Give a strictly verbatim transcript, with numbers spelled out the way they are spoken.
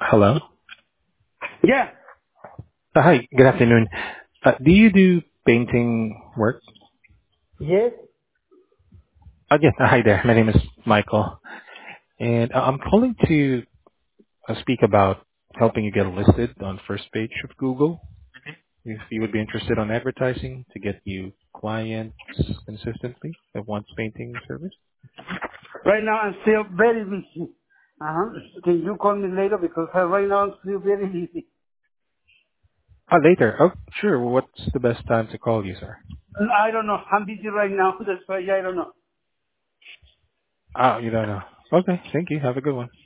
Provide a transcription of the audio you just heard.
Hello. Yeah. Uh, Hi, good afternoon. Uh, Do you do painting work? Yes. Uh, Yes. uh, Hi there. My name is Michael, and uh, I'm calling to uh, speak about helping you get listed on first page of Google. If you would be interested on advertising to get you clients consistently that wants painting service. Right now I'm still very busy. Uh-huh. Can you call me later because uh, right now I'm still very busy. Ah, Later. Oh, sure. What's the best time to call you, sir? I don't know. I'm busy right now. That's why I don't know. Ah, You don't know. Okay. Thank you. Have a good one.